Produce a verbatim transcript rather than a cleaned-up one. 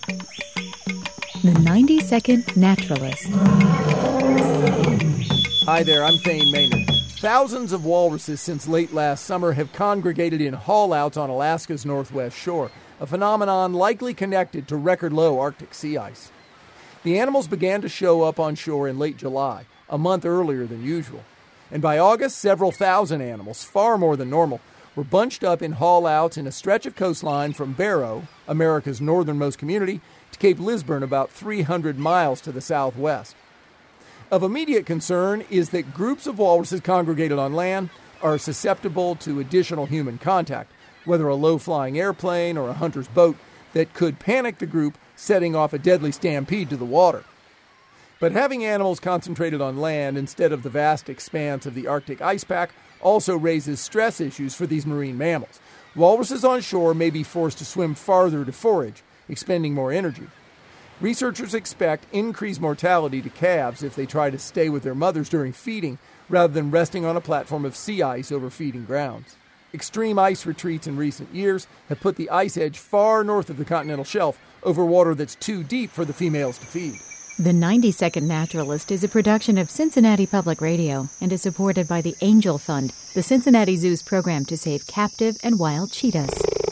The ninety second Naturalist. Hi there, I'm Thane Maynard. Thousands of walruses since late last summer have congregated in haulouts on Alaska's northwest shore, a phenomenon likely connected to record-low Arctic sea ice. The animals began to show up on shore in late July, a month earlier than usual. And by August, several thousand animals, far more than normal, were bunched up in haulouts in a stretch of coastline from Barrow, America's northernmost community, to Cape Lisburne, about three hundred miles to the southwest. Of immediate concern is that groups of walruses congregated on land are susceptible to additional human contact, whether a low-flying airplane or a hunter's boat, that could panic the group, setting off a deadly stampede to the water. But having animals concentrated on land instead of the vast expanse of the Arctic ice pack also raises stress issues for these marine mammals. Walruses on shore may be forced to swim farther to forage, expending more energy. Researchers expect increased mortality to calves if they try to stay with their mothers during feeding rather than resting on a platform of sea ice over feeding grounds. Extreme ice retreats in recent years have put the ice edge far north of the continental shelf over water that's too deep for the females to feed. The ninety second Naturalist is a production of Cincinnati Public Radio and is supported by the Angel Fund, the Cincinnati Zoo's program to save captive and wild cheetahs.